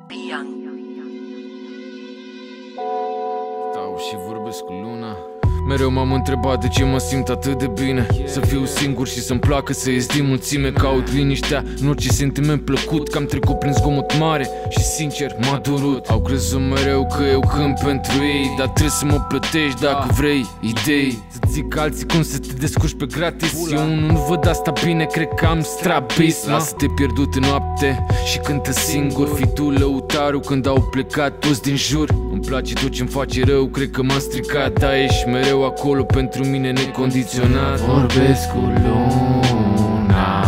Stau și vorbesc cu luna. Mereu m-am întrebat de ce mă simt atât de bine. Să fiu singur și să-mi placă să ies din mulțime. Caut liniștea în orice sentiment plăcut, că am trecut prin zgomot mare și sincer m-a durut. Au crezut mereu că eu cânt pentru ei, dar trebuie să mă plătești dacă vrei idei. Să zic alții cum să te descurci pe gratis. Eu nu văd asta bine, cred că am strabis. Lasă-te pierdut în noapte și cântă singur. Fii tu lăutarul când au plecat toți din jur. Îmi place tot ce-mi face rău, cred că m-am stricat, dar ești mereu acolo pentru mine necondiționat. Vorbesc cu luna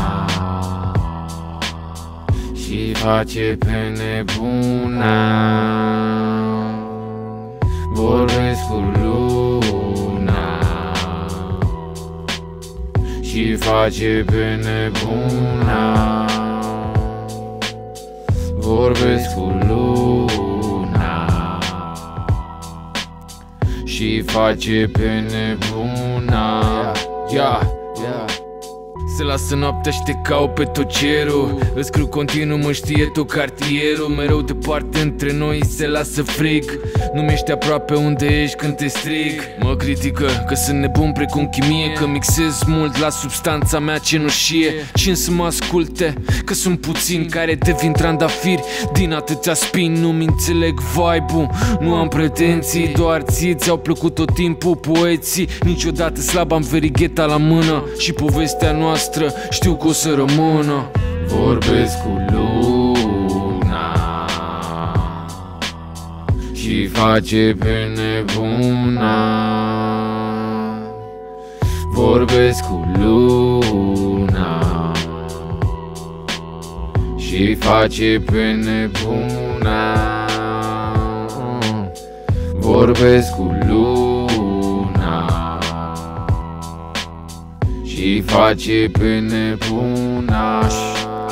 și face pe nebuna. Vorbesc cu luna și face pe nebuna. Vorbesc cu luna și face pe nebuna. Se lasă noaptea și te caut pe tot cerul. Îți scriu continuu, mă știe tot cartierul. Mereu departe între noi se lasă frig. Nu mi-ești aproape unde ești când te strig. Mă critică că sunt nebun precum chimie, că mixez mult la substanța mea cenușie. Cine să mă asculte, că sunt puțini care devin trandafiri din atâția spini. Nu-mi înțeleg vibe-ul, nu am pretenții, doar ție ți-au plăcut tot timpul poeții. Niciodată slab am verigheta la mână și povestea noastră știu că o să rămână. Vorbesc cu luna și face pe nebuna. Vorbesc cu luna și face pe nebuna. Vorbesc cu luna și face pe nebuna.